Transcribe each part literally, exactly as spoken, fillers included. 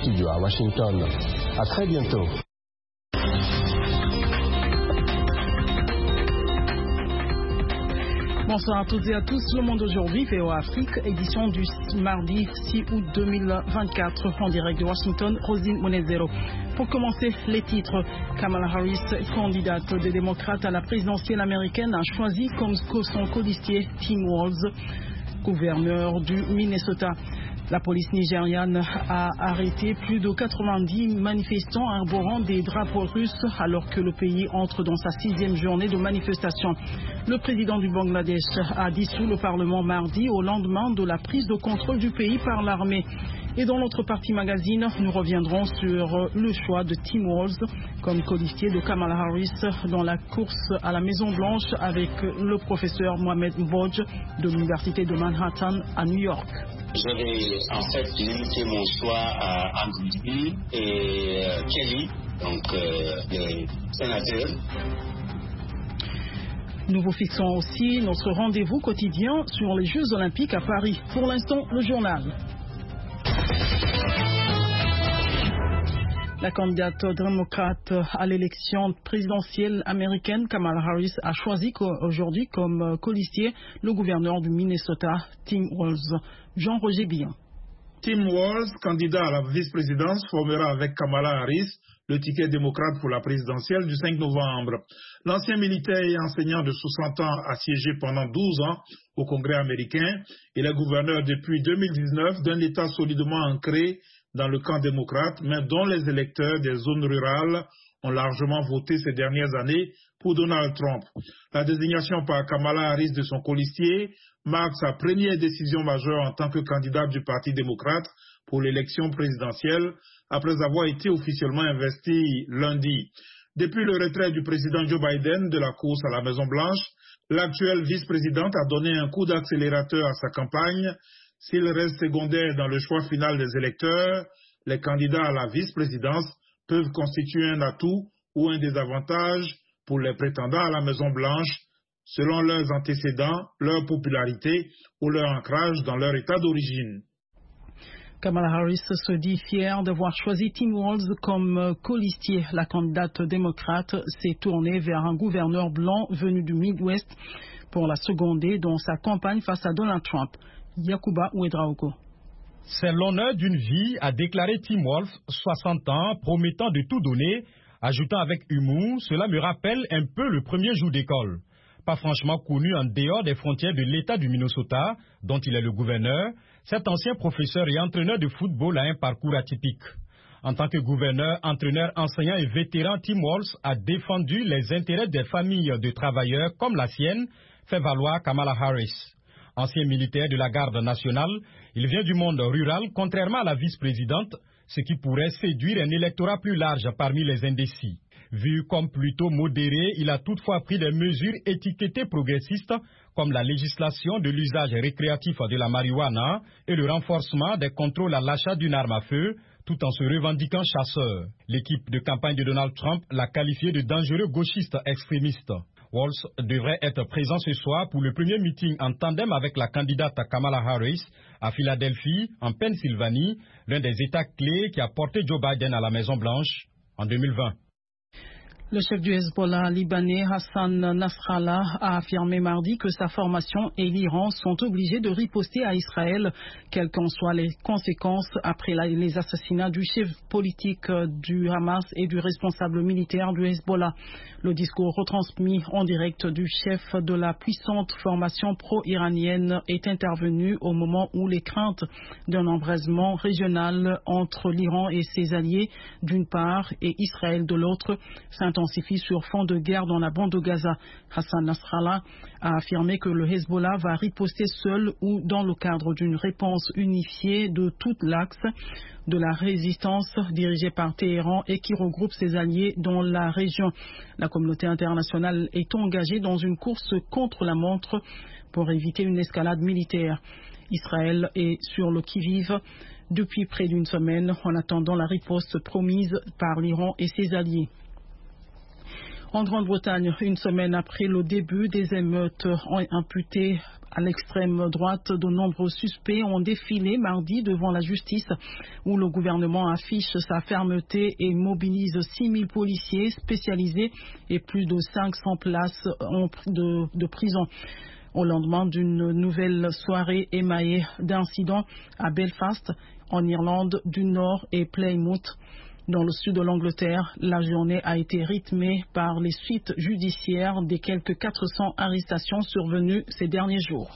studios à Washington. À très bientôt. Bonsoir à toutes et à tous. Le Monde aujourd'hui, V O A Afrique, édition du mardi six août deux mille vingt-quatre, en direct de Washington, Rosine Monezero. Pour commencer, les titres. Kamala Harris, candidate des démocrates à la présidentielle américaine, a choisi comme son colistier Tim Walz, gouverneur du Minnesota. La police nigériane a arrêté plus de quatre-vingt-dix manifestants arborant des drapeaux russes alors que le pays entre dans sa sixième journée de manifestation. Le président du Bangladesh a dissous le Parlement mardi au lendemain de la prise de contrôle du pays par l'armée. Et dans l'autre partie magazine, nous reviendrons sur le choix de Tim Walz comme colistier de Kamala Harris dans la course à la Maison Blanche avec le professeur Mohamed Mbodj de l'Université de Manhattan à New York. Je vais en fait limiter mon choix à Andrew Lee et euh, Kelly, donc euh, les sénateurs. Nous vous fixons aussi notre rendez-vous quotidien sur les Jeux Olympiques à Paris. Pour l'instant, le journal. La candidate démocrate à l'élection présidentielle américaine, Kamala Harris, a choisi aujourd'hui comme colistier le gouverneur du Minnesota, Tim Walz. Jean-Roger Billon. Tim Walz, candidat à la vice-présidence, formera avec Kamala Harris le ticket démocrate pour la présidentielle du cinq novembre. L'ancien militaire et enseignant de soixante ans a siégé pendant douze ans au Congrès américain. Il est gouverneur depuis deux mille dix-neuf d'un État solidement ancré dans le camp démocrate, mais dont les électeurs des zones rurales ont largement voté ces dernières années pour Donald Trump. La désignation par Kamala Harris de son colistier marque sa première décision majeure en tant que candidate du Parti démocrate pour l'élection présidentielle, après avoir été officiellement investie lundi. Depuis le retrait du président Joe Biden de la course à la Maison-Blanche, l'actuelle vice-présidente a donné un coup d'accélérateur à sa campagne. S'il reste secondaire dans le choix final des électeurs, les candidats à la vice-présidence peuvent constituer un atout ou un désavantage pour les prétendants à la Maison-Blanche, selon leurs antécédents, leur popularité ou leur ancrage dans leur état d'origine. Kamala Harris se dit fière d'avoir choisi Tim Walz comme colistier. La candidate démocrate s'est tournée vers un gouverneur blanc venu du Midwest pour la seconder dans sa campagne face à Donald Trump. Yakuba Ouedraogo. C'est l'honneur d'une vie, a déclaré Tim Walz, soixante ans, promettant de tout donner, ajoutant avec humour, cela me rappelle un peu le premier jour d'école. Pas franchement connu en dehors des frontières de l'État du Minnesota, dont il est le gouverneur, cet ancien professeur et entraîneur de football a un parcours atypique. En tant que gouverneur, entraîneur, enseignant et vétéran, Tim Walz a défendu les intérêts des familles de travailleurs comme la sienne, fait valoir Kamala Harris. Ancien militaire de la garde nationale, il vient du monde rural, contrairement à la vice-présidente, ce qui pourrait séduire un électorat plus large parmi les indécis. Vu comme plutôt modéré, il a toutefois pris des mesures étiquetées progressistes, comme la législation de l'usage récréatif de la marijuana et le renforcement des contrôles à l'achat d'une arme à feu, tout en se revendiquant chasseur. L'équipe de campagne de Donald Trump l'a qualifié de dangereux gauchiste extrémiste. Walz devrait être présent ce soir pour le premier meeting en tandem avec la candidate Kamala Harris à Philadelphie, en Pennsylvanie, l'un des États clés qui a porté Joe Biden à la Maison-Blanche en deux mille vingt. Le chef du Hezbollah libanais Hassan Nasrallah a affirmé mardi que sa formation et l'Iran sont obligés de riposter à Israël, quelles qu'en soient les conséquences après la, les assassinats du chef politique du Hamas et du responsable militaire du Hezbollah. Le discours retransmis en direct du chef de la puissante formation pro-iranienne est intervenu au moment où les craintes d'un embrasement régional entre l'Iran et ses alliés d'une part et Israël de l'autre s'intensifie sur fond de guerre dans la bande de Gaza. Hassan Nasrallah a affirmé que le Hezbollah va riposter seul ou dans le cadre d'une réponse unifiée de tout l'axe de la résistance dirigée par Téhéran et qui regroupe ses alliés dans la région. La communauté internationale est engagée dans une course contre la montre pour éviter une escalade militaire. Israël est sur le qui-vive depuis près d'une semaine en attendant la riposte promise par l'Iran et ses alliés. En Grande-Bretagne, une semaine après le début des émeutes, ont imputé à l'extrême droite, de nombreux suspects ont défilé mardi devant la justice, où le gouvernement affiche sa fermeté et mobilise six mille policiers spécialisés et plus de cinq cents places de, de prison. Au lendemain d'une nouvelle soirée émaillée d'incidents à Belfast, en Irlande du Nord et Plymouth, dans le sud de l'Angleterre, la journée a été rythmée par les suites judiciaires des quelques quatre cents arrestations survenues ces derniers jours.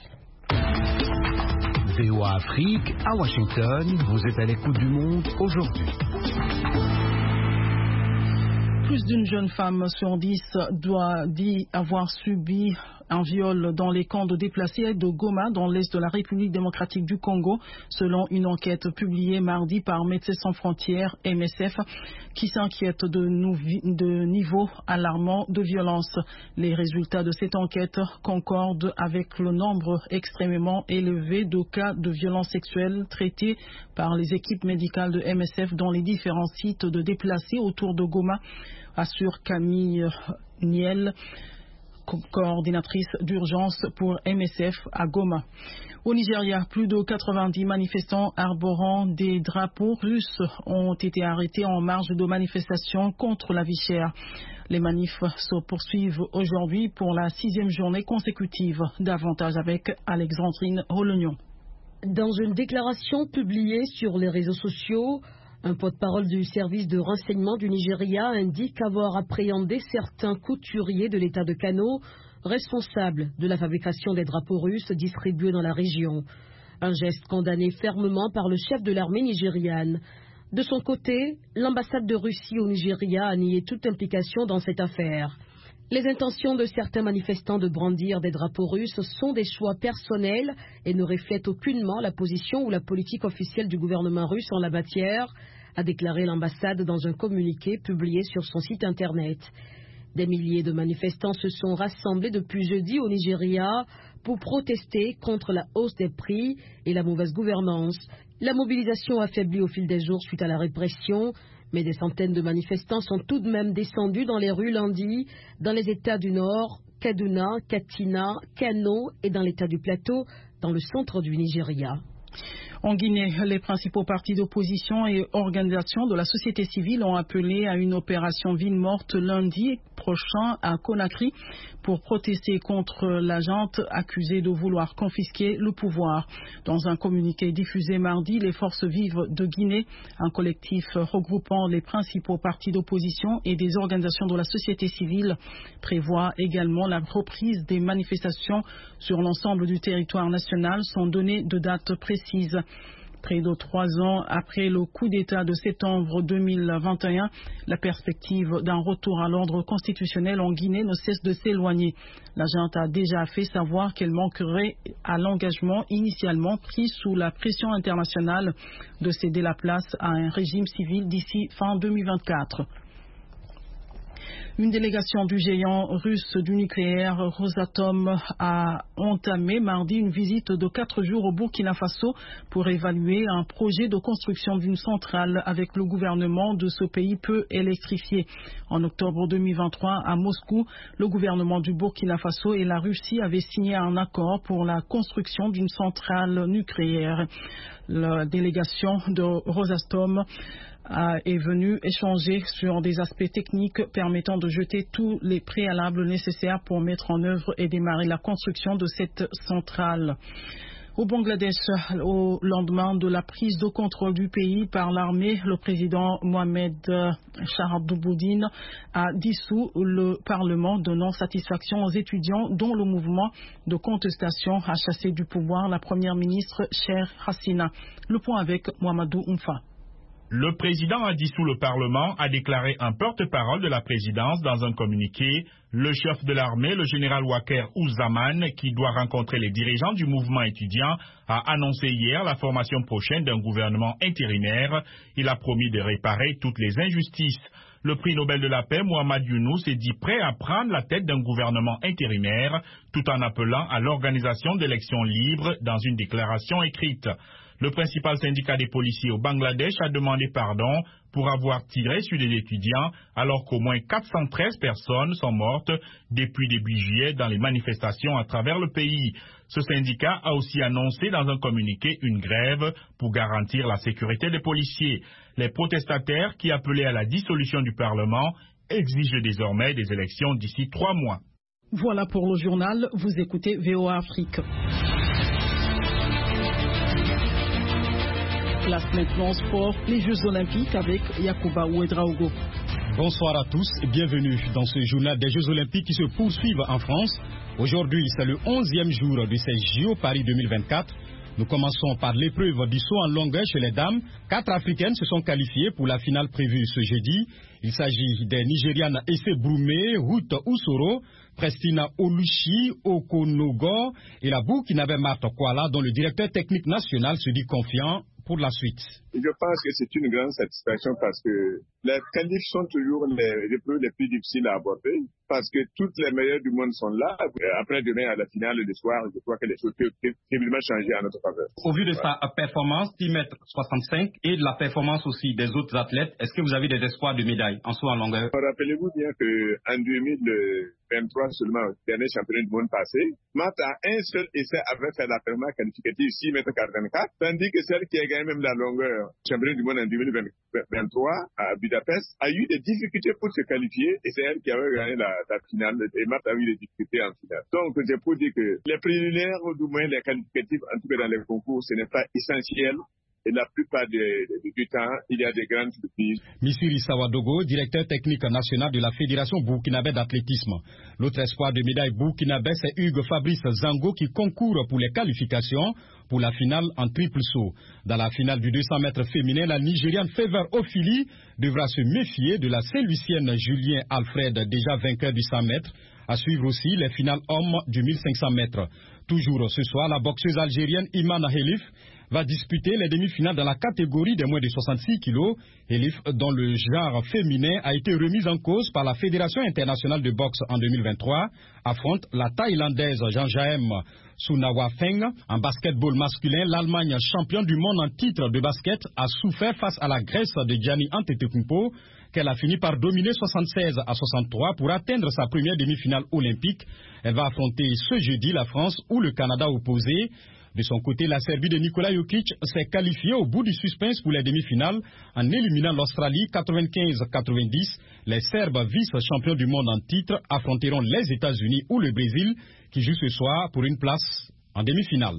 V O A Afrique, à Washington, vous êtes à l'écoute du monde aujourd'hui. Plus d'une jeune femme sur dix doit dit avoir subi un viol dans les camps de déplacés de Goma, dans l'est de la République démocratique du Congo, selon une enquête publiée mardi par Médecins sans frontières, M S F, qui s'inquiète de, de niveaux alarmants de violence. Les résultats de cette enquête concordent avec le nombre extrêmement élevé de cas de violences sexuelles traités par les équipes médicales de M S F dans les différents sites de déplacés autour de Goma, assure Camille Niel, coordinatrice d'urgence pour M S F à Goma. Au Nigeria, plus de quatre-vingt-dix manifestants arborant des drapeaux russes ont été arrêtés en marge de manifestations contre la vie chère. Les manifs se poursuivent aujourd'hui pour la sixième journée consécutive. Davantage avec Alexandrine Rolognon. Dans une déclaration publiée sur les réseaux sociaux, un porte-parole du service de renseignement du Nigeria indique avoir appréhendé certains couturiers de l'État de Kano responsables de la fabrication des drapeaux russes distribués dans la région. Un geste condamné fermement par le chef de l'armée nigériane. De son côté, l'ambassade de Russie au Nigeria a nié toute implication dans cette affaire. Les intentions de certains manifestants de brandir des drapeaux russes sont des choix personnels et ne reflètent aucunement la position ou la politique officielle du gouvernement russe en la matière, a déclaré l'ambassade dans un communiqué publié sur son site internet. Des milliers de manifestants se sont rassemblés depuis jeudi au Nigeria pour protester contre la hausse des prix et la mauvaise gouvernance. La mobilisation affaiblie au fil des jours suite à la répression, mais des centaines de manifestants sont tout de même descendus dans les rues lundi, dans les États du Nord, Kaduna, Katsina, Kano et dans l'État du Plateau, dans le centre du Nigeria. En Guinée, les principaux partis d'opposition et organisations de la société civile ont appelé à une opération ville morte lundi prochain à Conakry pour protester contre la junte accusée de vouloir confisquer le pouvoir. Dans un communiqué diffusé mardi, les Forces vives de Guinée, un collectif regroupant les principaux partis d'opposition et des organisations de la société civile, prévoit également la reprise des manifestations sur l'ensemble du territoire national sans donner de date précise. Près de trois ans après le coup d'État de septembre deux mille vingt et un, la perspective d'un retour à l'ordre constitutionnel en Guinée ne cesse de s'éloigner. La junte a déjà fait savoir qu'elle manquerait à l'engagement initialement pris sous la pression internationale de céder la place à un régime civil d'ici fin deux mille vingt-quatre. Une délégation du géant russe du nucléaire Rosatom a entamé mardi une visite de quatre jours au Burkina Faso pour évaluer un projet de construction d'une centrale avec le gouvernement de ce pays peu électrifié. En octobre deux mille vingt-trois, à Moscou, le gouvernement du Burkina Faso et la Russie avaient signé un accord pour la construction d'une centrale nucléaire. La délégation de Rosatom est venu échanger sur des aspects techniques permettant de jeter tous les préalables nécessaires pour mettre en œuvre et démarrer la construction de cette centrale. Au Bangladesh, au lendemain de la prise de contrôle du pays par l'armée, le président Mohamed Shahabouddin a dissous le Parlement, donnant satisfaction aux étudiants dont le mouvement de contestation a chassé du pouvoir la première ministre Sheikh Hasina. Le point avec Mohamedou Oumfa. Le président a dissous le Parlement, a déclaré un porte-parole de la présidence dans un communiqué. Le chef de l'armée, le général Waker Ouzaman, qui doit rencontrer les dirigeants du mouvement étudiant, a annoncé hier la formation prochaine d'un gouvernement intérimaire. Il a promis de réparer toutes les injustices. Le prix Nobel de la paix, Mohamed Younous, est dit prêt à prendre la tête d'un gouvernement intérimaire, tout en appelant à l'organisation d'élections libres dans une déclaration écrite. Le principal syndicat des policiers au Bangladesh a demandé pardon pour avoir tiré sur des étudiants alors qu'au moins quatre cent treize personnes sont mortes depuis début juillet dans les manifestations à travers le pays. Ce syndicat a aussi annoncé dans un communiqué une grève pour garantir la sécurité des policiers. Les protestataires qui appelaient à la dissolution du Parlement exigent désormais des élections d'ici trois mois. Voilà pour le journal, vous écoutez V O A Afrique. Place maintenant sport, les Jeux Olympiques avec Yacouba Ouedraogo. Bonsoir à tous et bienvenue dans ce journal des Jeux Olympiques qui se poursuivent en France. Aujourd'hui, c'est le onzième jour de ces J O Paris deux mille vingt-quatre. Nous commençons par l'épreuve du saut en longueur chez les dames. Quatre Africaines se sont qualifiées pour la finale prévue ce jeudi. Il s'agit des Nigérianes Esse Broumé, Ruth Ousoro, Prestina Oluchi Okonogo et la Burkinabé Marthe Kwala, dont le directeur technique national se dit confiant pour la suite. Je pense que c'est une grande satisfaction parce que les qualifs sont toujours les épreuves les plus difficiles à aborder parce que toutes les meilleures du monde sont là. Après demain à la finale de soir, je crois que les choses peuvent terriblement changer à notre faveur. Au vu de sa performance, dix mètres soixante-cinq, et de la performance aussi des autres athlètes, est-ce que vous avez des espoirs de médaille en saut en longueur? Rappelez-vous bien qu'en deux mille vingt-trois seulement, au dernier championnat du monde passé, Marthe a un seul essai avait fait la performance qualificative six mètres quarante-quatre, tandis que celle qui a gagné même la longueur, championnat du monde en deux mille vingt-trois à Budapest, a eu des difficultés pour se qualifier et c'est elle qui avait gagné la, la finale et Marthe a eu des difficultés en finale. Donc c'est pour dire que les préliminaires ou du moins les qualificatifs, en tout cas dans les concours, ce n'est pas essentiel. Et la plupart de, de, du temps, il y a des grandes surprises. Missiri Sawadogo, directeur technique national de la Fédération burkinabé d'athlétisme. L'autre espoir de médaille burkinabé, c'est Hugues Fabrice Zango qui concourt pour les qualifications pour la finale en triple saut. Dans la finale du deux cents mètres féminin, la Nigériane Fever Ofili devra se méfier de la Saint-Lucienne Julien Alfred, déjà vainqueur du cent mètres. À suivre aussi les finales hommes du mille cinq cents mètres. Toujours ce soir, la boxeuse algérienne Iman Helif va disputer les demi-finales dans la catégorie des moins de soixante-six kilos. Elif, dont le genre féminin a été remis en cause par la Fédération internationale de boxe en deux mille vingt-trois, affronte la Thaïlandaise Jean-Jaëm Sunawafeng. En basketball masculin, l'Allemagne, championne du monde en titre de basket, a souffert face à la Grèce de Gianni Antetokounmpo, qu'elle a fini par dominer soixante-seize à soixante-trois pour atteindre sa première demi-finale olympique. Elle va affronter ce jeudi la France ou le Canada opposé. De son côté, la Serbie de Nikola Jokic s'est qualifiée au bout du suspense pour les demi-finales en éliminant l'Australie quatre-vingt-quinze à quatre-vingt-dix. Les Serbes, vice-champions du monde en titre, affronteront les États-Unis ou le Brésil qui jouent ce soir pour une place en demi-finale.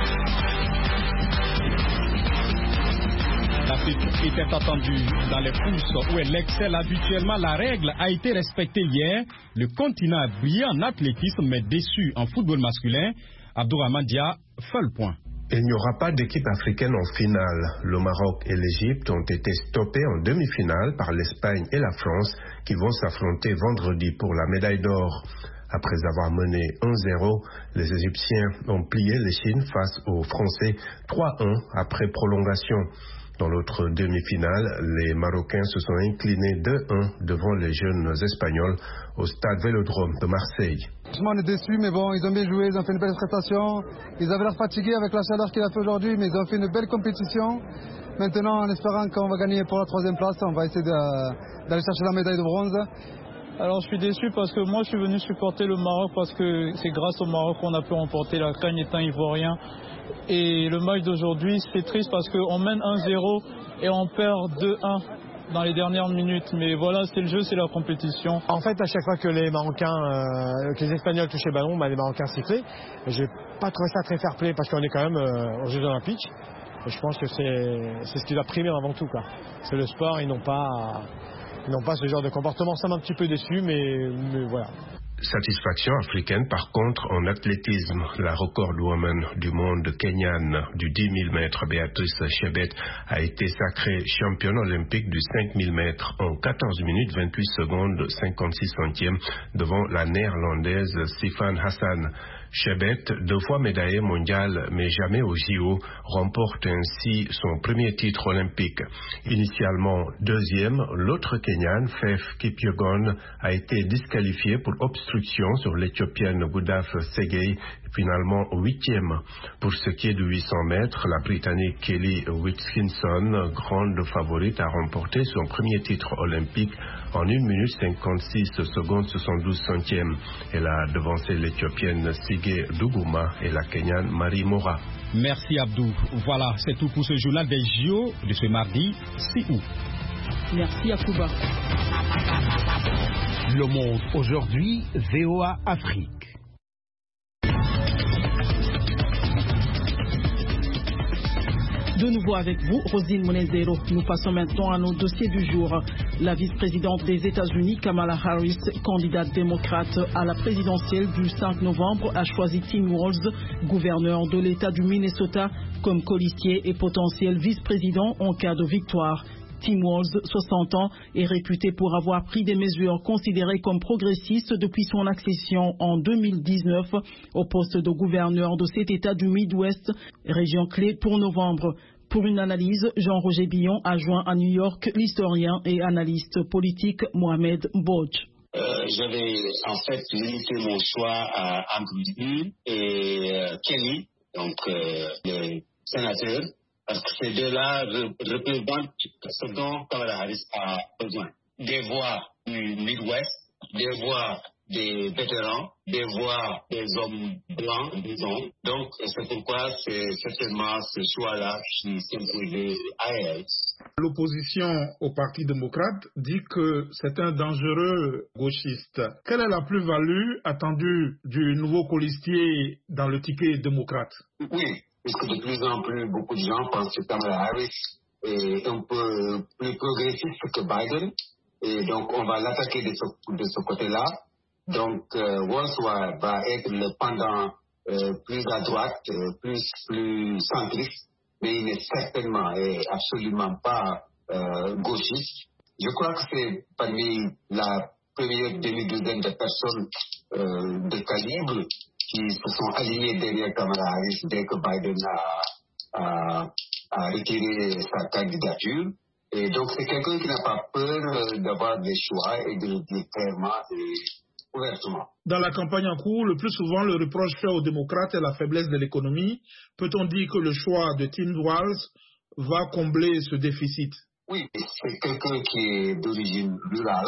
L'Afrique était attendue dans les courses où elle excelle habituellement. La règle a été respectée hier. Le continent a brillé en athlétisme mais déçu en football masculin. Abdourahmane Dia fait le point. Il n'y aura pas d'équipe africaine en finale. Le Maroc et l'Égypte ont été stoppés en demi-finale par l'Espagne et la France qui vont s'affronter vendredi pour la médaille d'or. Après avoir mené un zéro, les Égyptiens ont plié les Chines face aux Français trois un après prolongation. Dans l'autre demi-finale, les Marocains se sont inclinés deux un devant les jeunes Espagnols au stade Vélodrome de Marseille. On est déçus, mais bon, ils ont bien joué, ils ont fait une belle prestation. Ils avaient l'air fatigués avec la chaleur qu'il a fait aujourd'hui, mais ils ont fait une belle compétition. Maintenant, en espérant qu'on va gagner pour la troisième place, on va essayer d'aller chercher la médaille de bronze. Alors je suis déçu parce que moi je suis venu supporter le Maroc parce que c'est grâce au Maroc qu'on a pu remporter la CAN étant ivoirien. Et le match d'aujourd'hui c'est triste parce qu'on mène un zéro et on perd deux un dans les dernières minutes. Mais voilà, c'est le jeu, c'est la compétition. En fait, à chaque fois que les Marocains, euh, que les Espagnols touchaient le ballon, bah, les Marocains sifflaient. Je n'ai pas trouvé ça très fair play parce qu'on est quand même euh, aux Jeux Olympiques. Et je pense que c'est ce qui va primer avant tout, quoi. C'est le sport, ils n'ont pas... Ils n'ont pas ce genre de comportement, ça m'a un petit peu déçu, mais, mais voilà. Satisfaction africaine par contre en athlétisme. La recordwoman du monde kenyane du dix mille mètres, Béatrice Chebet, a été sacrée championne olympique du cinq mille mètres en quatorze minutes vingt-huit secondes cinquante-six centièmes devant la néerlandaise Sifan Hassan. Chebet, deux fois médaillée mondiale mais jamais au J O, remporte ainsi son premier titre olympique. Initialement deuxième, l'autre Kenyane, Faith Kipyegon, a été disqualifiée pour obstruction sur l'Éthiopienne Gudaf Segei finalement huitième. Pour ce qui est du huit cents mètres, la Britannique Kelly Wilkinson, grande favorite, a remporté son premier titre olympique en une minute cinquante-six secondes soixante-douze centièmes. Elle a devancé l'Éthiopienne Sige Duguma et la Kenyane Marie Mora. Merci Abdou. Voilà, c'est tout pour ce journal des J O de ce mardi six août. Merci Akouba. Le Monde aujourd'hui, V O A Afrique. De nouveau avec vous, Rosine Monezero. Nous passons maintenant à nos dossiers du jour. La vice-présidente des États-Unis, Kamala Harris, candidate démocrate à la présidentielle du cinq novembre, a choisi Tim Walz, gouverneur de l'État du Minnesota, comme colistier et potentiel vice-président en cas de victoire. Tim Walz, soixante ans, est réputé pour avoir pris des mesures considérées comme progressistes depuis son accession en deux mille dix-neuf au poste de gouverneur de cet État du Midwest, région clé pour novembre. Pour une analyse, Jean-Roger Billon a joint à New York l'historien et analyste politique Mohamed Mbodj. Euh, je vais en fait limiter mon choix à Andrew Dean et euh, Kelly, donc euh, le sénateur, parce que ces deux-là représentent ce dont Kamala Harris a besoin. Des voix du Midwest, des voix des vétérans, des voix des hommes blancs, disons. Donc, c'est pourquoi c'est certainement ce choix-là qui s'imposait à elle. L'opposition au Parti démocrate dit que c'est un dangereux gauchiste. Quelle est la plus-value attendue du nouveau colistier dans le ticket démocrate? Oui, puisque de plus en plus, beaucoup de gens pensent que Kamala Harris est un peu plus progressiste que Biden. Et donc, on va l'attaquer de ce, de ce côté-là. Donc, euh, Walz va, va être le pendant euh, plus à droite, euh, plus, plus centriste, mais il n'est certainement et absolument pas euh, gauchiste. Je crois que c'est parmi la première demi-douzaine de personnes euh, de calibre qui se sont alignées derrière Kamala Harris dès que Biden a, a, a retiré sa candidature. Et donc, c'est quelqu'un qui n'a pas peur d'avoir des choix et de le dire clairement et ouvertement. Dans la campagne en cours, le plus souvent, le reproche fait aux démocrates est la faiblesse de l'économie. Peut-on dire que le choix de Tim Walz va combler ce déficit? Oui, c'est quelqu'un qui est d'origine rurale,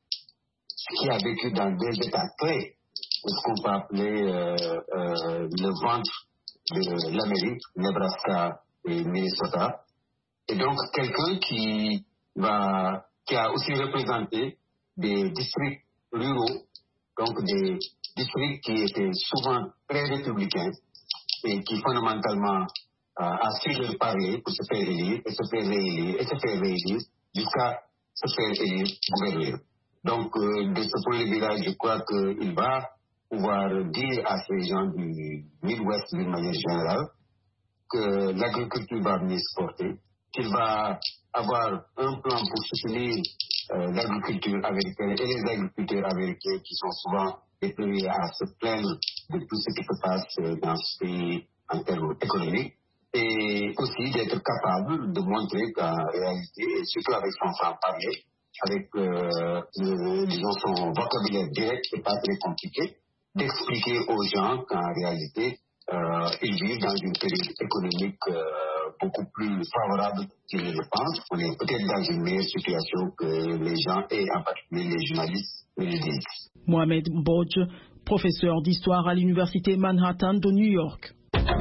qui a vécu dans deux États clés, ce qu'on peut appeler euh, euh, le ventre de l'Amérique, Nebraska et Minnesota. Et donc, quelqu'un qui, va, qui a aussi représenté des districts ruraux, donc des districts qui étaient souvent très républicains et qui fondamentalement euh, a su leur parler pour se faire élire et se faire réélire et se faire réélire jusqu'à se faire élire gouverneur. Donc, euh, de ce point de vue-là, je crois qu'il va pouvoir dire à ces gens du Midwest d'une manière générale que l'agriculture va venir se porter, qu'il va avoir un plan pour soutenir euh, l'agriculture américaine et les agriculteurs américains qui sont souvent déplorés à se plaindre de tout ce qui se passe dans ce pays en termes économiques, et aussi d'être capable de montrer qu'en réalité, et surtout avec son franc-parler, avec euh, le, disons son vocabulaire direct et pas très compliqué, d'expliquer aux gens qu'en réalité, euh, ils vivent dans une période économique euh, beaucoup plus favorable qu'ils ne le pensent. On est peut-être dans une meilleure situation que les gens et en particulier les journalistes le disent. Mohamed Mbodj, professeur d'histoire à l'université Manhattan de New York.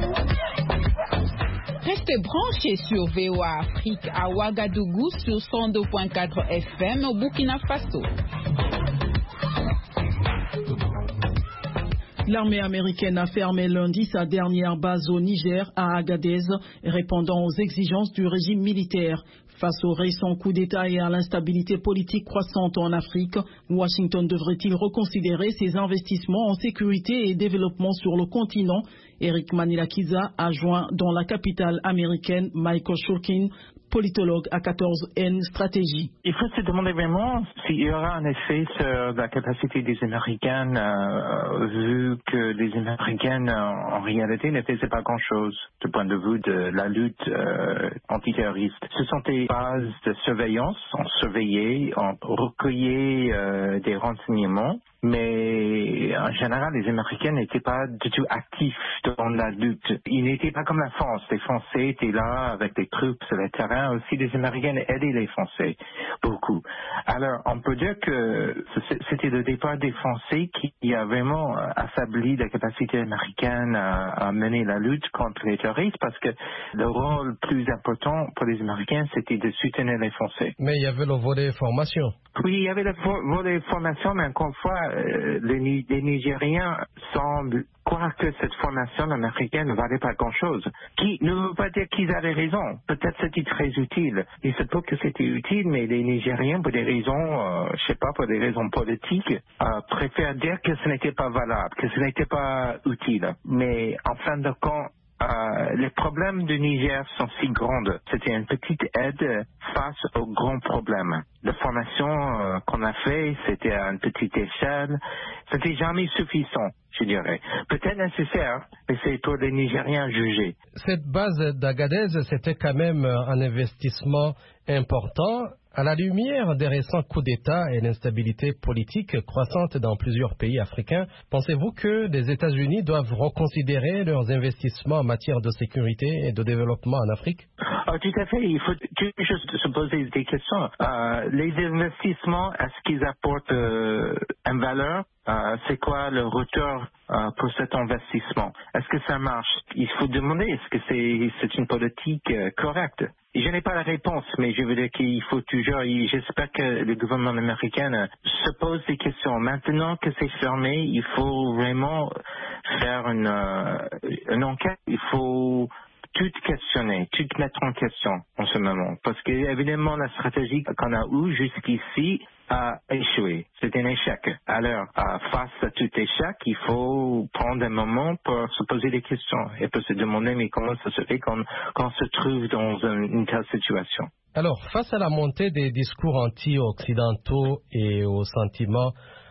Restez branchés sur V O A Afrique à Ouagadougou sur cent deux virgule quatre F M au Burkina Faso. L'armée américaine a fermé lundi sa dernière base au Niger, à Agadez, répondant aux exigences du régime militaire. Face au récent coup d'État et à l'instabilité politique croissante en Afrique, Washington devrait-il reconsidérer ses investissements en sécurité et développement sur le continent? Eric Manilakiza a joint dans la capitale américaine Michael Shulkin, politologue à quatorze N Stratégie. Il faut se demander vraiment s'il y aura un effet sur la capacité des Américains, euh, vu que les Américains en réalité ne faisaient pas grand-chose du point de vue de la lutte euh, antiterroriste. Ce sont des bases de surveillance, on surveillait, on recueillait euh, des renseignements mais en général, les Américains n'étaient pas du tout actifs dans la lutte. Ils n'étaient pas comme la France. Les Français étaient là avec des troupes sur le terrain. Aussi, les Américains aidaient les Français beaucoup. Alors, on peut dire que c'était le départ des Français qui a vraiment affaibli la capacité américaine à, à mener la lutte contre les terroristes, parce que le rôle plus important pour les Américains, c'était de soutenir les Français. Mais il y avait le volet formation. Oui, il y avait le volet formation, mais encore une fois, euh, les, les Nigériens semblent croire que cette formation américaine ne valait pas grand-chose. Qui ne veut pas dire qu'ils avaient raison. Peut-être c'était très utile. Il se peut que c'était utile, mais les Nigériens, pour des raisons, euh, je sais pas, pour des raisons politiques, euh, préfèrent dire que ce n'était pas valable, que ce n'était pas utile. Mais en fin de compte, Euh, les problèmes du Niger sont si grands. C'était une petite aide face aux grands problèmes. La formation euh, qu'on a fait, c'était à une petite échelle. C'était jamais suffisant, je dirais. Peut-être nécessaire, mais c'est pour les Nigériens jugés. Cette base d'Agadez, c'était quand même un investissement important. À la lumière des récents coups d'État et l'instabilité politique croissante dans plusieurs pays africains, pensez-vous que les États-Unis doivent reconsidérer leurs investissements en matière de sécurité et de développement en Afrique? Oh, tout à fait. Il faut juste se poser des questions. Euh, les investissements, est-ce qu'ils apportent euh, une valeur? Euh, c'est quoi le retour euh, pour cet investissement? Est-ce que ça marche? Il faut demander, est-ce que c'est, c'est une politique euh, correcte? Je n'ai pas la réponse, mais je veux dire qu'il faut toujours, j'espère que le gouvernement américain se pose des questions. Maintenant que c'est fermé, il faut vraiment faire une, euh, une enquête. Il faut tout questionner, tout mettre en question en ce moment. Parce que, évidemment, la stratégie qu'on a eue jusqu'ici a échoué. C'est un échec. Alors, face à tout échec, il faut prendre un moment pour se poser des questions et pour se demander, mais comment ça se fait qu'on, qu'on se trouve dans une, une telle situation? Alors, face à la montée des discours anti-occidentaux et aux sentiments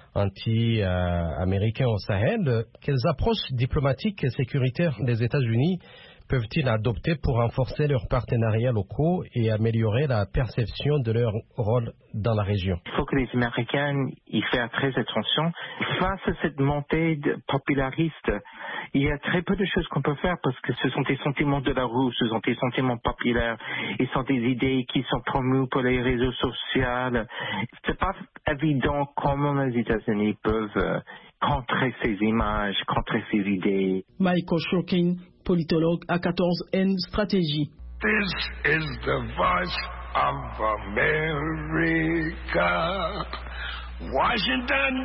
anti-américains au Sahel, quelles approches diplomatiques et sécuritaires des États-Unis peuvent-ils adopter pour renforcer leurs partenariats locaux et améliorer la perception de leur rôle dans la région? Il faut que les Américains y fassent très attention. Face à cette montée de populariste, il y a très peu de choses qu'on peut faire parce que ce sont des sentiments de la rue, ce sont des sentiments populaires, ce sont des idées qui sont promues par les réseaux sociaux. C'est pas évident comment les États-Unis peuvent contrer ces images, contrer ces idées. Michael Shurkin, politologue à quatorze N Stratégie. This is the voice of America. Washington,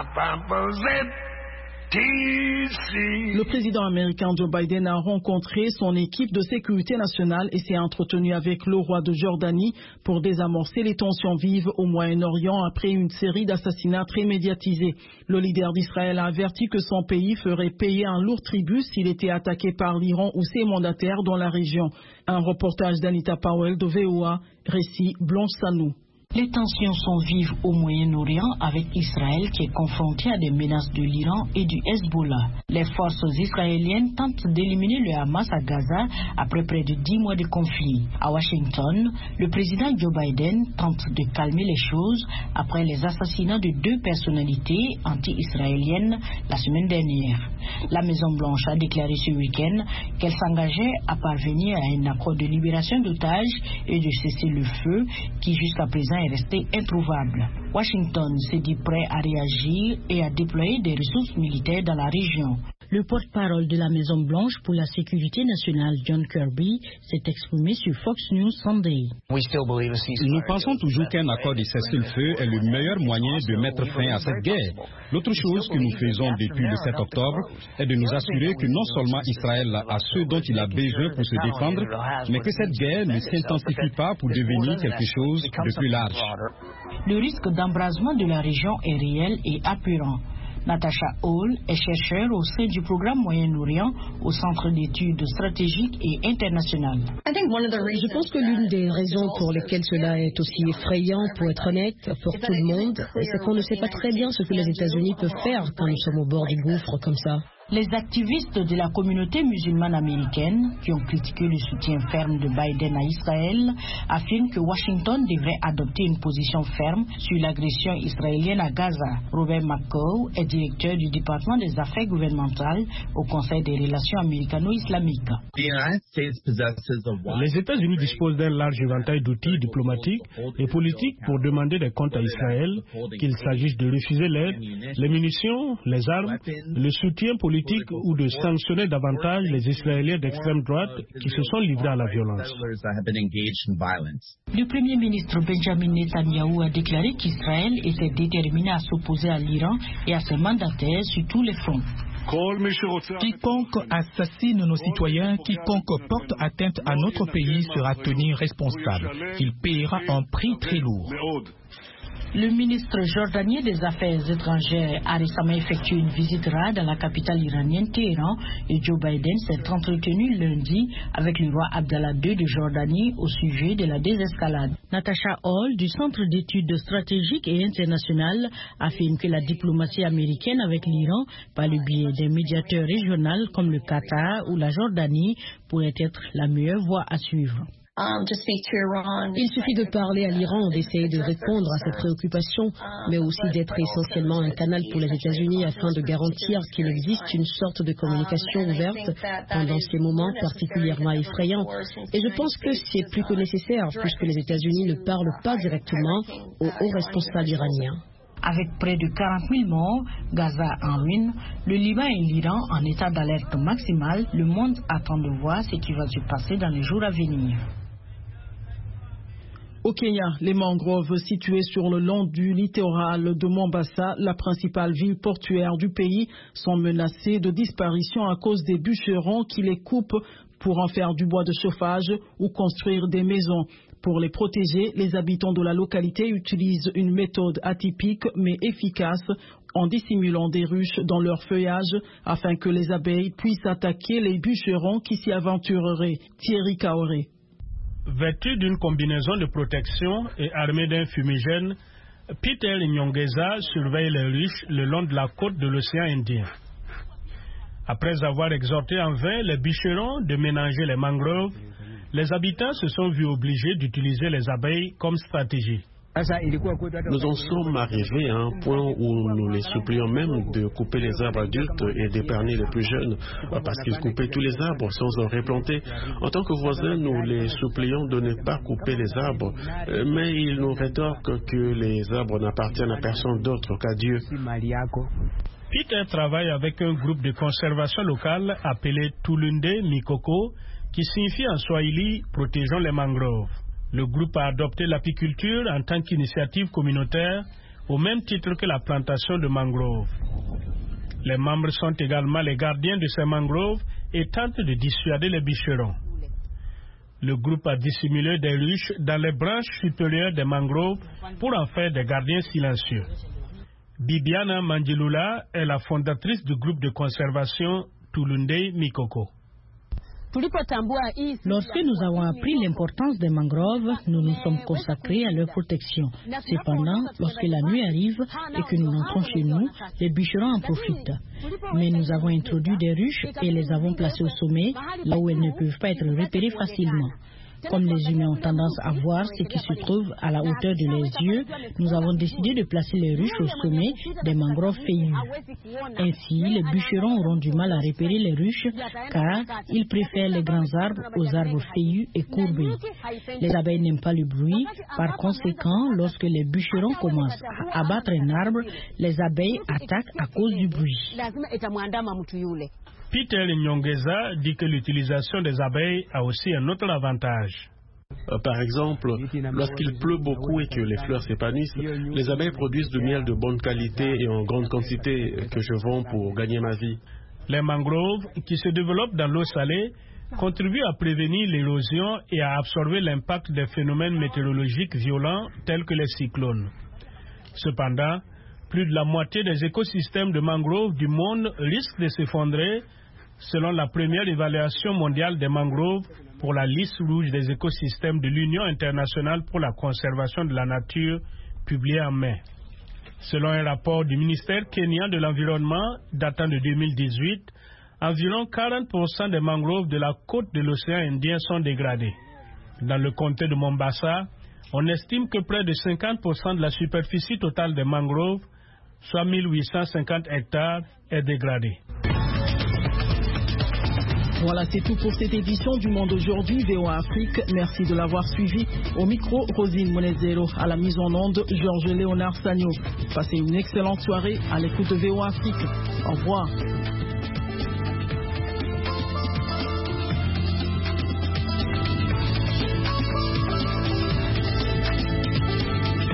Le président américain Joe Biden a rencontré son équipe de sécurité nationale et s'est entretenu avec le roi de Jordanie pour désamorcer les tensions vives au Moyen-Orient après une série d'assassinats très médiatisés. Le leader d'Israël a averti que son pays ferait payer un lourd tribut s'il était attaqué par l'Iran ou ses mandataires dans la région. Un reportage d'Anita Powell de V O A, récit Blanche Sanou. Les tensions sont vives au Moyen-Orient avec Israël qui est confronté à des menaces de l'Iran et du Hezbollah. Les forces israéliennes tentent d'éliminer le Hamas à Gaza après près de dix mois de conflit. À Washington, le président Joe Biden tente de calmer les choses après les assassinats de deux personnalités anti-israéliennes la semaine dernière. La Maison-Blanche a déclaré ce week-end qu'elle s'engageait à parvenir à un accord de libération d'otages et de cesser le feu qui jusqu'à présent est resté introuvable. Washington s'est dit prêt à réagir et à déployer des ressources militaires dans la région. Le porte-parole de la Maison-Blanche pour la sécurité nationale, John Kirby, s'est exprimé sur Fox News Sunday. Nous pensons toujours qu'un accord de cessez-le-feu est le meilleur moyen de mettre fin à cette guerre. L'autre chose que nous faisons depuis le sept octobre est de nous assurer que non seulement Israël a ce dont il a besoin pour se défendre, mais que cette guerre ne s'intensifie pas pour devenir quelque chose de plus large. Le risque d'embrasement de la région est réel et apparent. Natasha Hall est chercheure au sein du programme Moyen-Orient au Centre d'études stratégiques et internationales. Je pense que l'une des raisons pour lesquelles cela est aussi effrayant, pour être honnête, pour tout le monde, c'est qu'on ne sait pas très bien ce que les États-Unis peuvent faire quand nous sommes au bord du gouffre comme ça. Les activistes de la communauté musulmane américaine, qui ont critiqué le soutien ferme de Biden à Israël, affirment que Washington devrait adopter une position ferme sur l'agression israélienne à Gaza. Robert McCaw est directeur du département des affaires gouvernementales au Conseil des relations américano-islamiques. Les États-Unis disposent d'un large éventail d'outils diplomatiques et politiques pour demander des comptes à Israël, qu'il s'agisse de refuser l'aide, les munitions, les armes, le soutien politique ou de sanctionner davantage les Israéliens d'extrême droite qui se sont livrés à la violence. Le Premier ministre Benjamin Netanyahu a déclaré qu'Israël était déterminé à s'opposer à l'Iran et à ses mandataires sur tous les fronts. Quiconque assassine nos citoyens, quiconque porte atteinte à notre pays sera tenu responsable. Il paiera un prix très lourd. Le ministre jordanien des Affaires étrangères a récemment effectué une visite rare dans la capitale iranienne Téhéran et Joe Biden s'est entretenu lundi avec le roi Abdallah deux de Jordanie au sujet de la désescalade. Natasha Hall du Centre d'études stratégiques et internationales affirme que la diplomatie américaine avec l'Iran, par le biais des médiateurs régionaux comme le Qatar ou la Jordanie, pourrait être la meilleure voie à suivre. Il suffit de parler à l'Iran, d'essayer de répondre à ses préoccupations, mais aussi d'être essentiellement un canal pour les États-Unis afin de garantir qu'il existe une sorte de communication ouverte pendant ces moments particulièrement effrayants. Et je pense que c'est plus que nécessaire puisque les États-Unis ne parlent pas directement aux hauts responsables iraniens. Avec près de quarante mille morts, Gaza en ruine, le Liban et l'Iran en état d'alerte maximale, le monde attend de voir ce qui va se passer dans les jours à venir. Au Kenya, les mangroves situées sur le long du littoral de Mombasa, la principale ville portuaire du pays, sont menacées de disparition à cause des bûcherons qui les coupent pour en faire du bois de chauffage ou construire des maisons. Pour les protéger, les habitants de la localité utilisent une méthode atypique mais efficace en dissimulant des ruches dans leur feuillage afin que les abeilles puissent attaquer les bûcherons qui s'y aventureraient. Thierry Kaoré. Vêtu d'une combinaison de protection et armé d'un fumigène, Peter Nyongeza surveille les ruches le long de la côte de l'océan Indien. Après avoir exhorté en vain les bûcherons de ménager les mangroves, les habitants se sont vus obligés d'utiliser les abeilles comme stratégie. Nous en sommes arrivés à un point où nous les supplions même de couper les arbres adultes et d'épargner les plus jeunes, parce qu'ils coupaient tous les arbres sans en replanter. En tant que voisins, nous les supplions de ne pas couper les arbres, mais ils nous rétorquent que les arbres n'appartiennent à personne d'autre qu'à Dieu. Peter travaille avec un groupe de conservation locale appelé Tulunde Mikoko, qui signifie en swahili « protégeons les mangroves ». Le groupe a adopté l'apiculture en tant qu'initiative communautaire au même titre que la plantation de mangroves. Les membres sont également les gardiens de ces mangroves et tentent de dissuader les bûcherons. Le groupe a dissimulé des ruches dans les branches supérieures des mangroves pour en faire des gardiens silencieux. Bibiana Mandilula est la fondatrice du groupe de conservation Tulunde Mikoko. Lorsque nous avons appris l'importance des mangroves, nous nous sommes consacrés à leur protection. Cependant, lorsque la nuit arrive et que nous rentrons chez nous, les bûcherons en profitent. Mais nous avons introduit des ruches et les avons placées au sommet, là où elles ne peuvent pas être repérées facilement. Comme les humains ont tendance à voir ce qui se trouve à la hauteur de leurs yeux, nous avons décidé de placer les ruches au sommet des mangroves feuillues. Ainsi, les bûcherons auront du mal à repérer les ruches car ils préfèrent les grands arbres aux arbres feuillus et courbés. Les abeilles n'aiment pas le bruit, par conséquent, lorsque les bûcherons commencent à abattre un arbre, les abeilles attaquent à cause du bruit. Peter Nyongeza dit que l'utilisation des abeilles a aussi un autre avantage. Euh, par exemple, lorsqu'il pleut beaucoup et que les fleurs s'épanouissent, les abeilles produisent du miel de bonne qualité et en grande quantité que je vends pour gagner ma vie. Les mangroves, qui se développent dans l'eau salée, contribuent à prévenir l'érosion et à absorber l'impact des phénomènes météorologiques violents tels que les cyclones. Cependant, plus de la moitié des écosystèmes de mangroves du monde risquent de s'effondrer selon la première évaluation mondiale des mangroves pour la liste rouge des écosystèmes de l'Union internationale pour la conservation de la nature, publiée en mai. Selon un rapport du ministère kenyan de l'Environnement datant de deux mille dix-huit, environ quarante pour cent des mangroves de la côte de l'océan Indien sont dégradés. Dans le comté de Mombasa, on estime que près de cinquante pour cent de la superficie totale des mangroves, soit mille huit cent cinquante hectares, est dégradée. Voilà, c'est tout pour cette édition du Monde aujourd'hui, V O A Afrique. Merci de l'avoir suivi. Au micro, Rosine Monezero. À la mise en onde, Georges Léonard Sagno. Passez une excellente soirée à l'écoute de V O A Afrique. Au revoir.